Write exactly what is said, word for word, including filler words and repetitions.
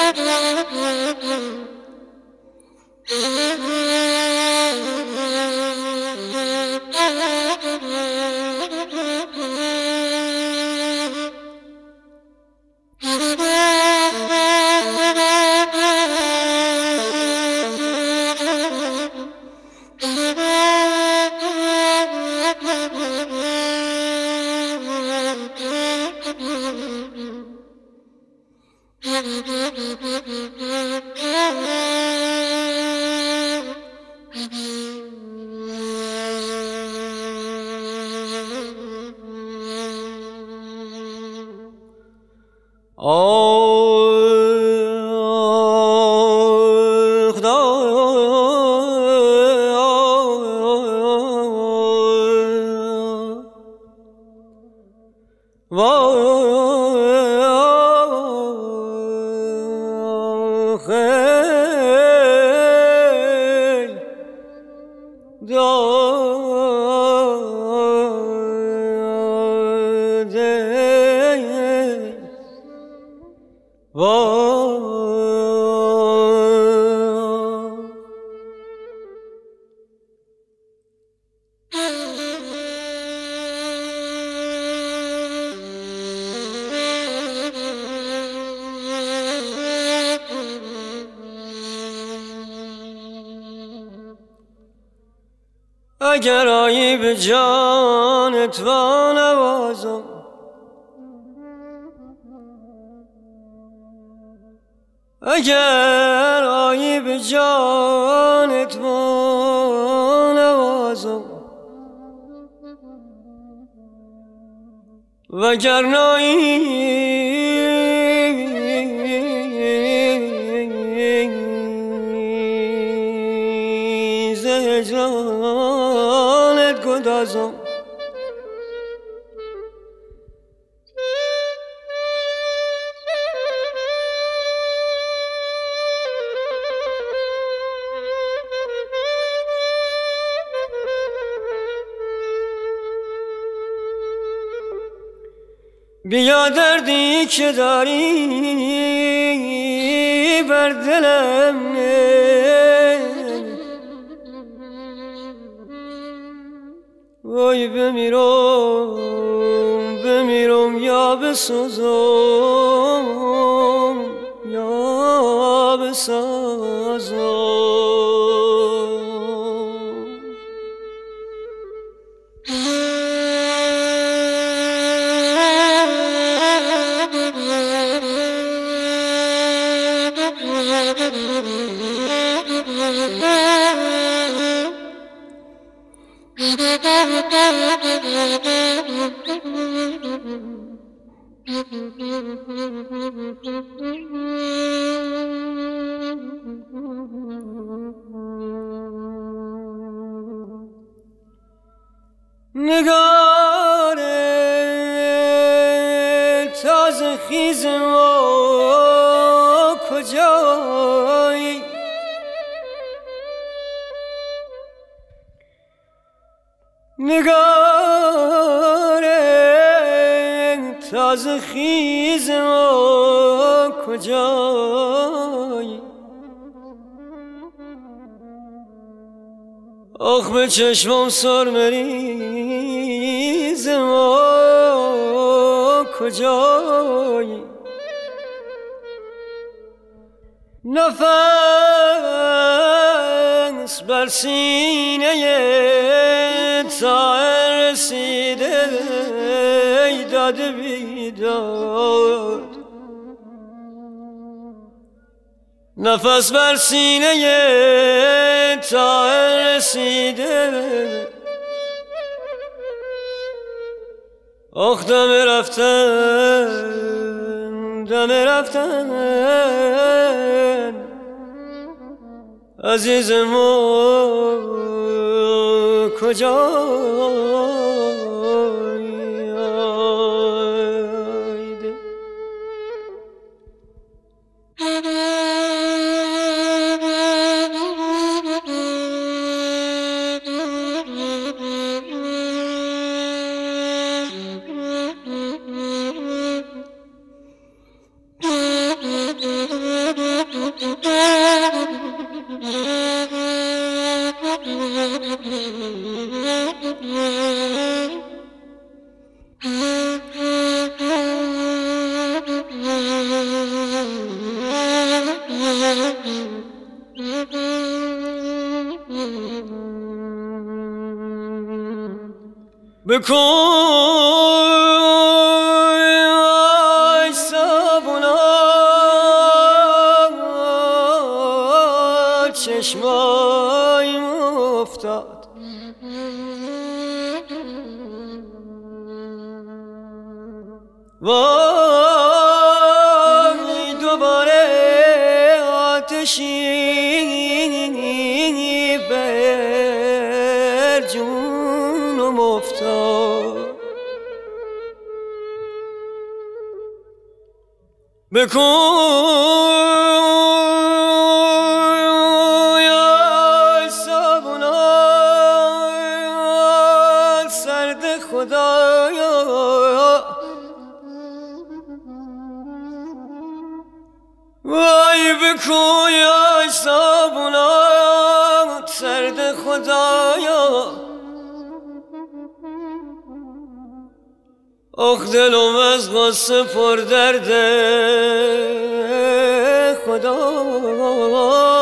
اگر آیی به جانت وانوازم، اگر آیی به جانت وانوازم، وگر نایی ز هجرانت گدازم. بیا دردی که داری بر دلم نه، وای بمیرم بمیرم یا بسوزم یا بسازم. نگار تازه خیز ما کجایی؟ نگار تازه خیز ما کجایی؟ آخ به چشمم سرمریز ما کجایی؟ نفس بر سینه طائر رسیده ای داد بیداد، نفس بر سینه طائر رسیده. آخ دم رفتن دم رفتن عزیز ما کجایی؟ Mm-hmm. بکن ای صابونا چشمایم افتاد وای دوباره آتشی بر جونم افتاد بکن ای صابونا سرد خدایا وای بکن ای صابونا سرد خدایا آخ دلم از غصه پر درده خدا